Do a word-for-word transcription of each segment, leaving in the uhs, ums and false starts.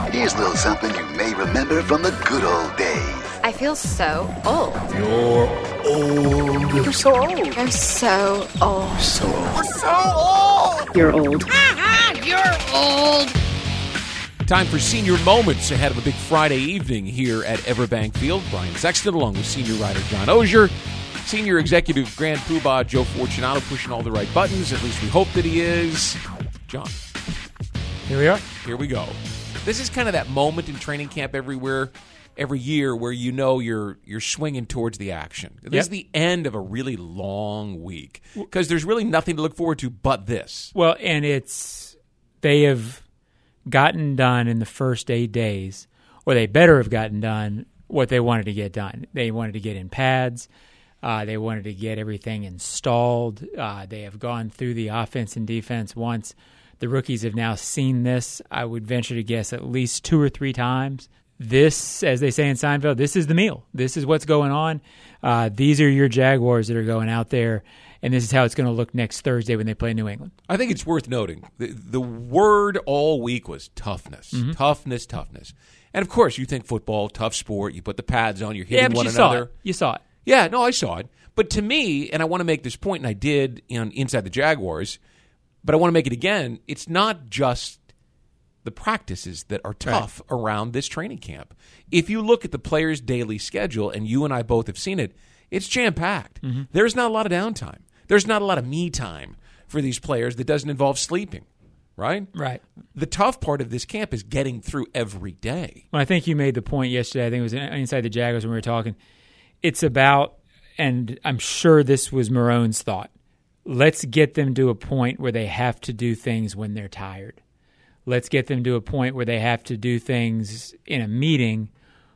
Here's a little something you may remember from the good old days. I feel so old. You're old. You're so old. You're so old. So old. We're so old. You're old. You're old. Time for senior moments ahead of a big Friday evening here at Everbank Field. Brian Sexton along with senior writer John Ozier. Senior executive Grand Poobah Joe Fortunato pushing all the right buttons. At least we hope that he is. John. Here we are. Here we go. This is kind of that moment in training camp everywhere, every year where you know you're you're swinging towards the action. This Yep. is the end of a really long week because there's really nothing to look forward to but this. Well, and it's they have gotten done in the first eight days, or they better have gotten done what they wanted to get done. They wanted to get in pads. Uh, they wanted to get everything installed. Uh, they have gone through the offense and defense once. The rookies have now seen this, I would venture to guess, at least two or three times. This, as they say in Seinfeld, this is the meal. This is what's going on. Uh, these are your Jaguars that are going out there, and this is how it's going to look next Thursday when they play New England. I think it's worth noting. The, the word all week was toughness. Mm-hmm. Toughness, toughness. And, of course, you think football, tough sport. You put the pads on, you're hitting Yeah, but one you another. saw it. You saw it. Yeah, no, I saw it. But to me, and I want to make this point, and I did in Inside the Jaguars, but I want to make it again, it's not just the practices that are tough right. around this training camp. If you look at the players' daily schedule, and you and I both have seen it, it's jam-packed. Mm-hmm. There's not a lot of downtime. There's not a lot of me time for these players that doesn't involve sleeping, right? Right. The tough part of this camp is getting through every day. Well, I think you made the point yesterday, I think it was Inside the Jaguars when we were talking, it's about, and I'm sure this was Marone's thought, let's get them to a point where they have to do things when they're tired. Let's get them to a point where they have to do things in a meeting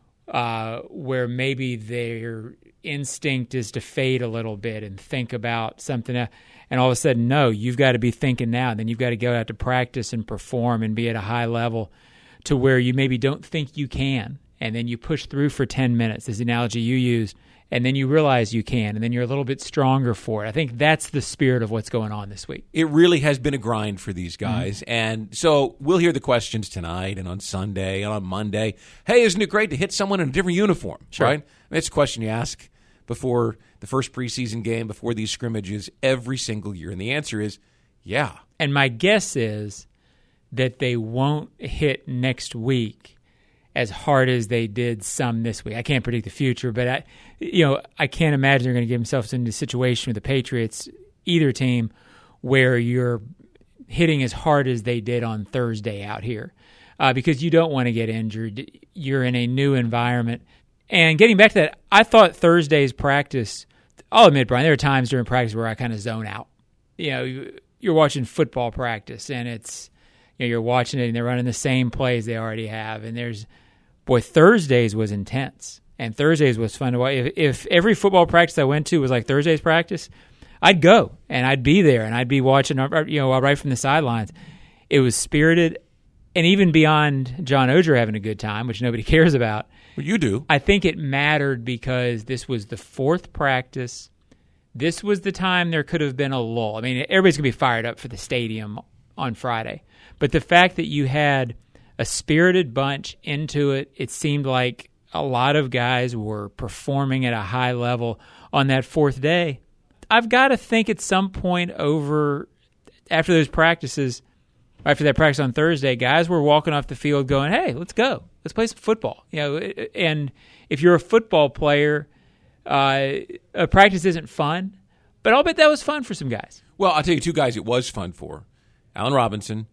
uh, where maybe their instinct is to fade a little bit and think about something else. And all of a sudden, no, you've got to be thinking now. And then you've got to go out to practice and perform and be at a high level to where you maybe don't think you can. And then you push through for ten minutes, is the analogy you used, and then you realize you can, and then you're a little bit stronger for it. I think that's the spirit of what's going on this week. It really has been a grind for these guys. Mm-hmm. And so we'll hear the questions tonight and on Sunday and on Monday. Hey, isn't it great to hit someone in a different uniform, sure. right? It's a question you ask before the first preseason game, before these scrimmages, every single year. And the answer is, yeah. And my guess is that they won't hit next week as hard as they did some this week. I can't predict the future, but I, you know, I can't imagine they're going to get themselves into a situation with the Patriots, either team, where you're hitting as hard as they did on Thursday out here, uh, because you don't want to get injured. You're in a new environment. And getting back to that, I thought Thursday's practice, I'll admit, Brian, there are times during practice where I kind of zone out. You know, you're watching football practice, and it's, you know, you're watching it, and they're running the same plays they already have, and there's, boy, Thursdays was intense, and Thursdays was fun to watch. If, if every football practice I went to was like Thursday's practice, I'd go, and I'd be there, and I'd be watching, you know, right from the sidelines. It was spirited, and even beyond John Ozier having a good time, which nobody cares about. Well, you do. I think it mattered because this was the fourth practice. This was the time there could have been a lull. I mean, everybody's going to be fired up for the stadium on Friday, but the fact that you had a spirited bunch into it. It seemed like a lot of guys were performing at a high level on that fourth day. I've got to think at some point over, after those practices, after that practice on Thursday, guys were walking off the field going, hey, let's go. Let's play some football. You know, and if you're a football player, uh, a practice isn't fun, but I'll bet that was fun for some guys. Well, I'll tell you two guys it was fun for, Allen Robinson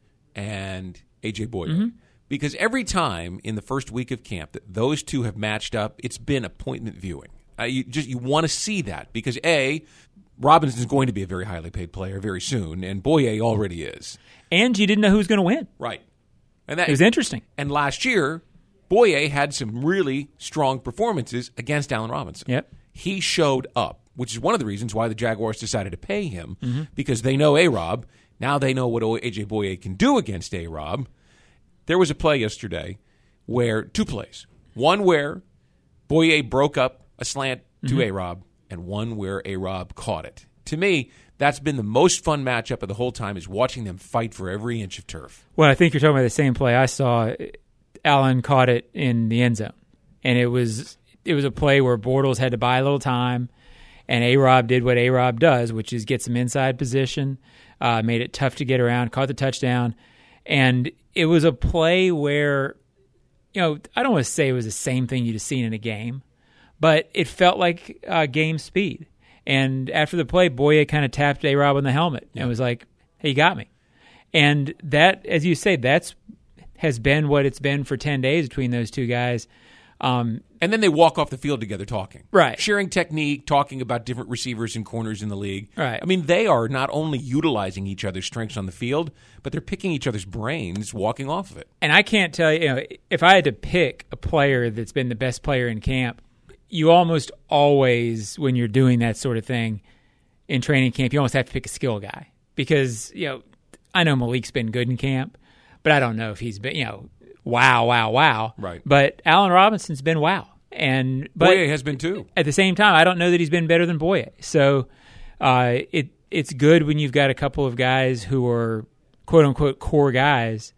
and A J Boyer. Mm-hmm. Because every time in the first week of camp that those two have matched up, it's been appointment viewing. Uh, you just you want to see that because, A, Robinson's going to be a very highly paid player very soon, and Boyer already is. And you didn't know who was going to win. Right. And that, it was interesting. And last year, Boyer had some really strong performances against Allen Robinson. Yep. He showed up, which is one of the reasons why the Jaguars decided to pay him, mm-hmm. because they know A-Rob. Now they know what A J Boyer can do against A-Rob. There was a play yesterday where, two plays, one where Boyer broke up a slant to mm-hmm. A-Rob and one where A-Rob caught it. To me, that's been the most fun matchup of the whole time is watching them fight for every inch of turf. Well, I think you're talking about the same play I saw. Allen caught it in the end zone. And it was it was a play where Bortles had to buy a little time, and A-Rob did what A-Rob does, which is get some inside position, uh, made it tough to get around, caught the touchdown. And it was a play where, you know, I don't want to say it was the same thing you'd have seen in a game, but it felt like uh, game speed. And after the play, Boye kind of tapped A-Rob on the helmet and was like, hey, you got me. And that, as you say, that's has been what it's been for ten days between those two guys. Um, and then they walk off the field together talking. Right. Sharing technique, talking about different receivers and corners in the league. Right. I mean, they are not only utilizing each other's strengths on the field, but they're picking each other's brains walking off of it. And I can't tell you, you know, if I had to pick a player that's been the best player in camp, you almost always, when you're doing that sort of thing in training camp, you almost have to pick a skill guy. Because, you know, I know Malik's been good in camp, but I don't know if he's been, you know, wow, wow, wow. Right. But Allen Robinson's been wow. And but Boye has been too. At the same time, I don't know that he's been better than Boye. So uh, it it's good when you've got a couple of guys who are quote unquote core guys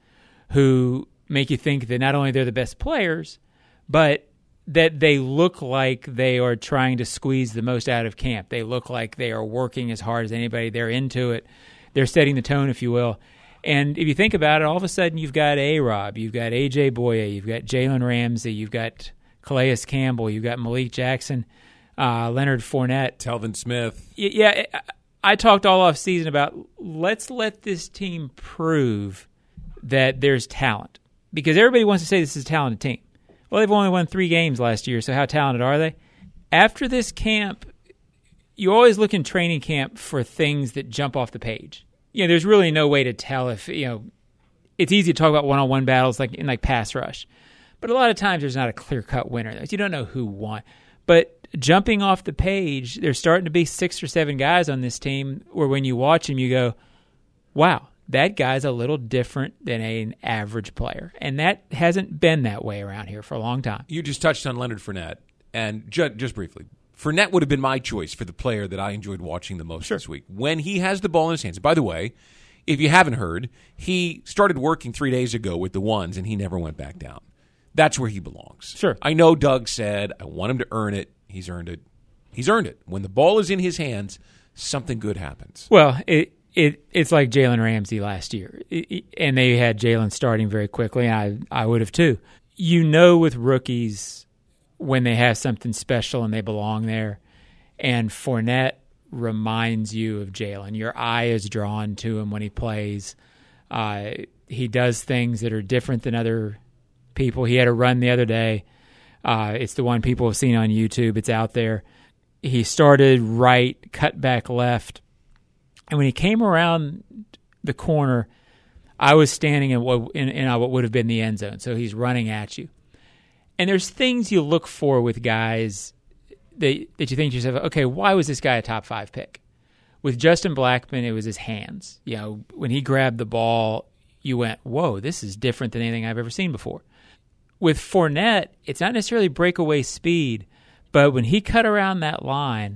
who make you think that not only they're the best players, but that they look like they are trying to squeeze the most out of camp. They look like they are working as hard as anybody. They're into it. They're setting the tone, if you will. And if you think about it, all of a sudden you've got A-Rob, you've got A J. Boye, you've got Jalen Ramsey, you've got Calais Campbell, you've got Malik Jackson, uh, Leonard Fournette. Telvin Smith. Yeah, I talked all off season about let's let this team prove that there's talent. Because everybody wants to say this is a talented team. Well, they've only won three games last year, so how talented are they? After this camp, you always look in training camp for things that jump off the page. You know, there's really no way to tell if, you know, it's easy to talk about one-on-one battles like in like pass rush. But a lot of times there's not a clear-cut winner. You don't know who won. But jumping off the page, there's starting to be six or seven guys on this team where when you watch them, you go, wow, that guy's a little different than an average player. And that hasn't been that way around here for a long time. You just touched on Leonard Fournette. And ju- just briefly, Fournette would have been my choice for the player that I enjoyed watching the most sure. this week. When he has the ball in his hands. By the way, if you haven't heard, he started working three days ago with the ones, and he never went back down. That's where he belongs. Sure. I know Doug said, I want him to earn it. He's earned it. He's earned it. When the ball is in his hands, something good happens. Well, it it it's like Jalen Ramsey last year. It, it, and they had Jalen starting very quickly, and I, I would have too. You know with rookies when they have something special and they belong there, and Fournette reminds you of Jalen. Your eye is drawn to him when he plays. Uh, he does things that are different than other people. He had a run the other day. Uh, it's the one people have seen on YouTube. It's out there. He started right, cut back left. And when he came around the corner, I was standing in what, in, in what would have been the end zone. So he's running at you. And there's things you look for with guys that, that you think to yourself, okay, why was this guy a top five pick? With Justin Blackmon, it was his hands. You know, when he grabbed the ball, you went, whoa, this is different than anything I've ever seen before. With Fournette, it's not necessarily breakaway speed, but when he cut around that line,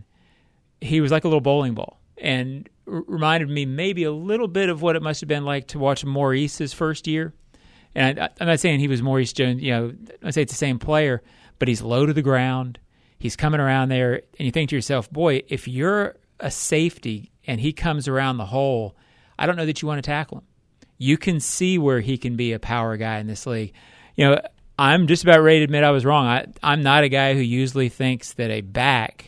he was like a little bowling ball and r- reminded me maybe a little bit of what it must have been like to watch Maurice's first year. And I, I'm not saying he was Maurice Jones, you know, I say it's the same player, but he's low to the ground. He's coming around there, and you think to yourself, boy, if you're a safety and he comes around the hole, I don't know that you want to tackle him. You can see where he can be a power guy in this league. You know, I'm just about ready to admit I was wrong. I, I'm not a guy who usually thinks that a back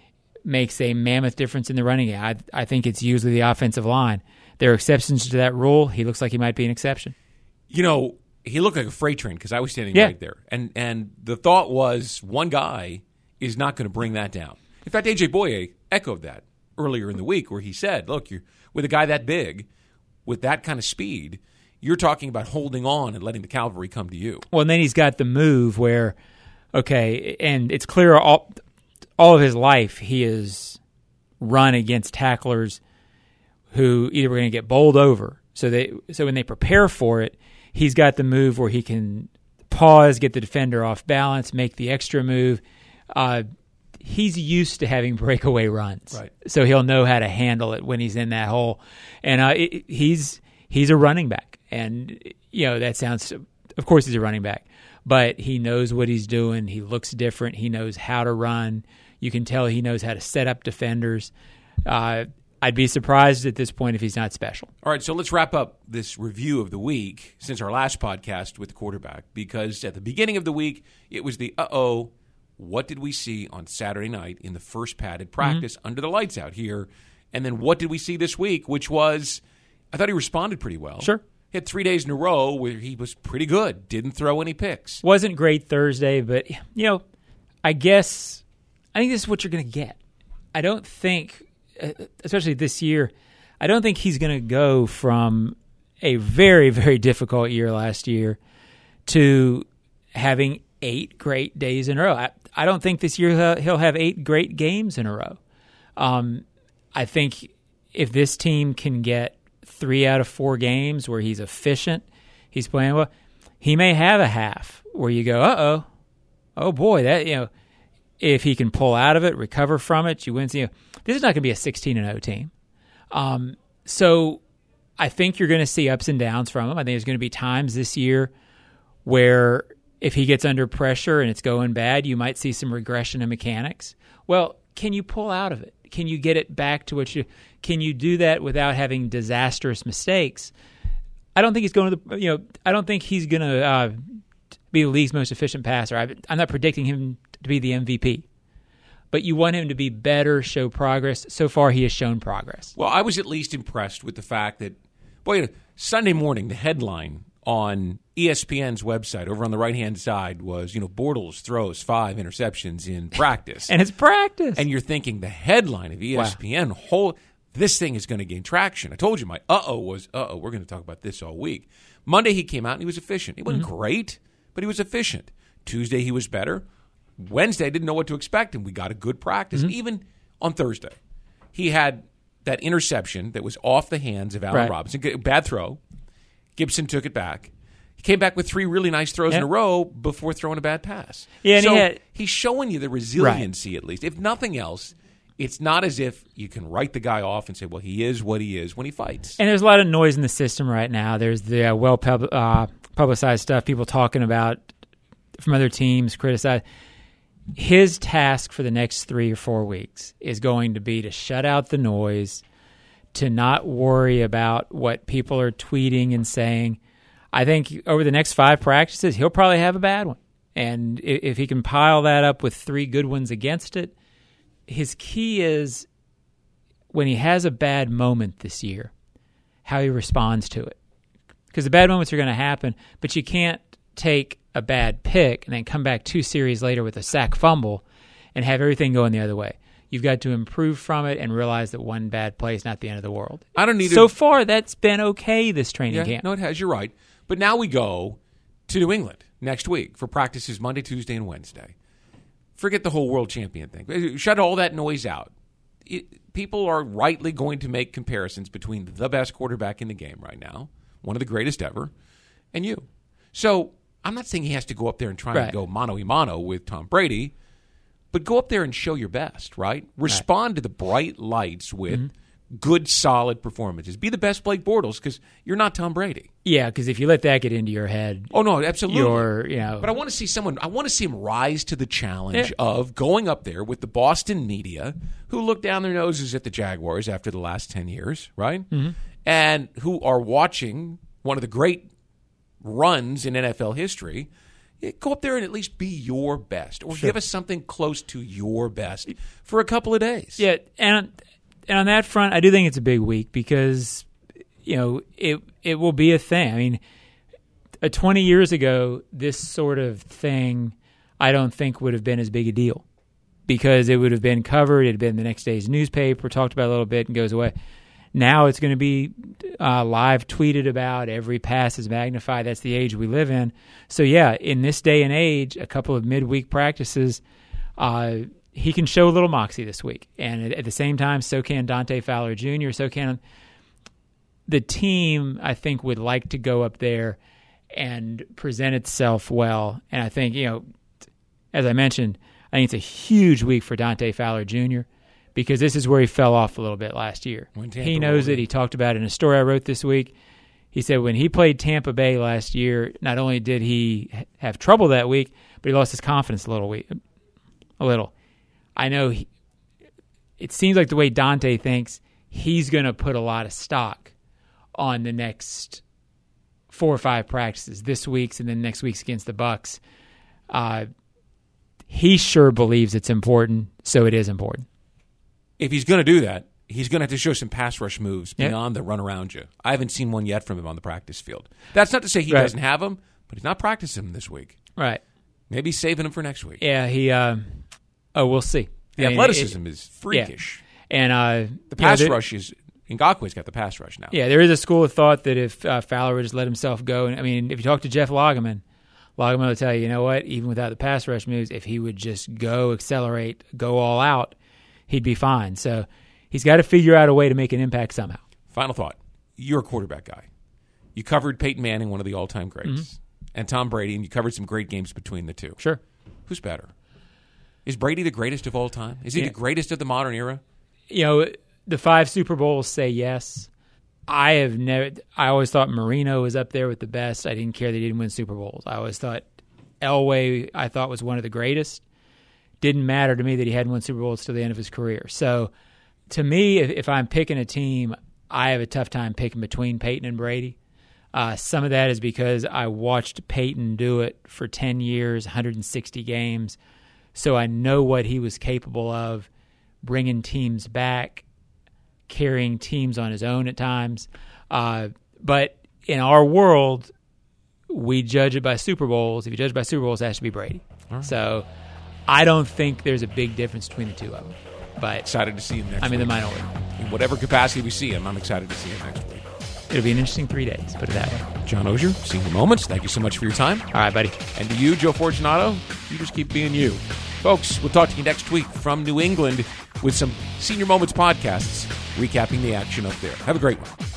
makes a mammoth difference in the running game. I, I think it's usually the offensive line. There are exceptions to that rule. He looks like he might be an exception. You know, he looked like a freight train because I was standing yeah. right there. And and the thought was one guy is not going to bring that down. In fact, A J. Boye echoed that earlier in the week where he said, look, you're with a guy that big, with that kind of speed, you're talking about holding on and letting the cavalry come to you. Well, and then he's got the move where, okay, and it's clear all, all of his life he has run against tacklers who either were going to get bowled over. So they, so when they prepare for it, he's got the move where he can pause, get the defender off balance, make the extra move. Uh, he's used to having breakaway runs, right? So he'll know how to handle it when he's in that hole. And uh, it, he's he's a running back, and you know that sounds of course he's a running back, but he knows what he's doing. He looks different. He knows how to run. You can tell he knows how to set up defenders. Uh, I'd be surprised at this point if he's not special. All right, so let's wrap up this review of the week since our last podcast with the quarterback, because at the beginning of the week, it was the uh-oh, what did we see on Saturday night in the first padded practice mm-hmm. under the lights out here? And then what did we see this week, which was, I thought he responded pretty well. Sure. He had three days in a row where he was pretty good, didn't throw any picks. Wasn't great Thursday, but, you know, I guess, I think this is what you're going to get. I don't think, especially this year, I don't think he's going to go from a very, very difficult year last year to having eight great days in a row. I, I don't think this year he'll have eight great games in a row. Um, I think if this team can get three out of four games where he's efficient, he's playing well, he may have a half where you go, uh-oh, oh boy, that, you know, if he can pull out of it, recover from it, you win. You know, this is not going to be a sixteen and oh team. Um, so I think you're going to see ups and downs from him. I think there's going to be times this year where if he gets under pressure and it's going bad, you might see some regression in mechanics. Well, can you pull out of it? Can you get it back to what you – can you do that without having disastrous mistakes? I don't think he's going to the – you know, I don't think he's going to uh, be the league's most efficient passer. I, I'm not predicting him to be the M V P. But you want him to be better, show progress. So far, he has shown progress. Well, I was at least impressed with the fact that, boy, you know, Sunday morning, the headline on E S P N's website over on the right-hand side was, you know, Bortles throws five interceptions in practice. And it's practice. And you're thinking the headline of E S P N, wow. whole this thing is going to gain traction. I told you my uh-oh was, uh-oh, we're going to talk about this all week. Monday he came out and he was efficient. He wasn't mm-hmm. great, but he was efficient. Tuesday he was better. Wednesday, I didn't know what to expect, and we got a good practice. Mm-hmm. Even on Thursday, he had that interception that was off the hands of Allen right. Robinson. Bad throw. Gibson took it back. He came back with three really nice throws yep. in a row before throwing a bad pass. Yeah, and so he had, he's showing you the resiliency right. at least. If nothing else, it's not as if you can write the guy off and say, well, he is what he is when he fights. And there's a lot of noise in the system right now. There's the uh, well-publicized uh, stuff, people talking about from other teams, criticize. His task for the next three or four weeks is going to be to shut out the noise, to not worry about what people are tweeting and saying. I think over the next five practices, he'll probably have a bad one. And if he can pile that up with three good ones against it, his key is when he has a bad moment this year, how he responds to it. Because the bad moments are going to happen, but you can't take a bad pick and then come back two series later with a sack fumble and have everything going the other way. You've got to improve from it and realize that one bad play is not the end of the world. I don't need so a, far, that's been okay this training yeah, camp. No, it has. You're right. But now we go to New England next week for practices Monday, Tuesday, and Wednesday. Forget the whole world champion thing. Shut all that noise out. It, people are rightly going to make comparisons between the best quarterback in the game right now, one of the greatest ever, and you. So I'm not saying he has to go up there and try right. and go mano-a-mano with Tom Brady, but go up there and show your best, right? Respond right. to the bright lights with mm-hmm. good, solid performances. Be the best Blake Bortles because you're not Tom Brady. Yeah, because if you let that get into your head, oh no, absolutely. You're, you know, but I want to see someone. I want to see him rise to the challenge yeah. of going up there with the Boston media, who look down their noses at the Jaguars after the last ten years, right? Mm-hmm. And who are watching one of the great runs in N F L history. Go up there and at least be your best, or sure. give us something close to your best for a couple of days. Yeah, and and on that front, I do think it's a big week because you know it it will be a thing. I mean, uh, twenty years ago, this sort of thing I don't think would have been as big a deal because it would have been covered. It had been the next day's newspaper, talked about a little bit, and goes away. Now it's going to be uh, live tweeted about. Every pass is magnified. That's the age we live in. So, yeah, in this day and age, a couple of midweek practices, uh, he can show a little moxie this week. And at the same time, so can Dante Fowler Junior So can the team, I think, would like to go up there and present itself well. And I think, you know, as I mentioned, I think it's a huge week for Dante Fowler Junior because this is where he fell off a little bit last year. He knows it. He talked about it in a story I wrote this week. He said when he played Tampa Bay last year, not only did he have trouble that week, but he lost his confidence a little. Week, a little. I know he, it seems like the way Dante thinks, he's going to put a lot of stock on the next four or five practices, this week's and then next week's against the Bucks. Uh, he sure believes it's important, so it is important. If he's going to do that, he's going to have to show some pass rush moves Yep. beyond the run around you. I haven't seen one yet from him on the practice field. That's not to say he Right. doesn't have them, but he's not practicing them this week. Right. Maybe he's saving them for next week. Yeah, he uh, – oh, we'll see. The I mean, athleticism it- is freakish. Yeah. And uh, The you know, pass there- rush is – Ngakoue's got the pass rush now. Yeah, there is a school of thought that if uh, Fowler would just let himself go, and I mean, if you talk to Jeff Lageman, Lageman will tell you, you know what, even without the pass rush moves, if he would just go, accelerate, go all out, he'd be fine. So he's got to figure out a way to make an impact somehow. Final thought. You're a quarterback guy. You covered Peyton Manning, one of the all-time greats, Mm-hmm. and Tom Brady, and you covered some great games between the two. Sure. Who's better? Is Brady the greatest of all time? Is he Yeah. the greatest of the modern era? You know, the five Super Bowls say yes. I have never. I always thought Marino was up there with the best. I didn't care that he didn't win Super Bowls. I always thought Elway, I thought, was one of the greatest. Didn't matter to me that he hadn't won Super Bowls till the end of his career. So, to me, if, if I'm picking a team, I have a tough time picking between Peyton and Brady. Uh, some of that is because I watched Peyton do it for ten years, one hundred sixty games, so I know what he was capable of, bringing teams back, carrying teams on his own at times. Uh, but in our world, we judge it by Super Bowls. If you judge by Super Bowls, it has to be Brady. Right. So I don't think there's a big difference between the two of them. But Excited to see him next I'm in the week. minority. In whatever capacity we see him, I'm excited to see him next week. It'll be an interesting three days, put it that way. John Ogier, Senior Moments, thank you so much for your time. All right, buddy. And to you, Joe Fortunato, you just keep being you. Folks, we'll talk to you next week from New England with some Senior Moments podcasts recapping the action up there. Have a great one.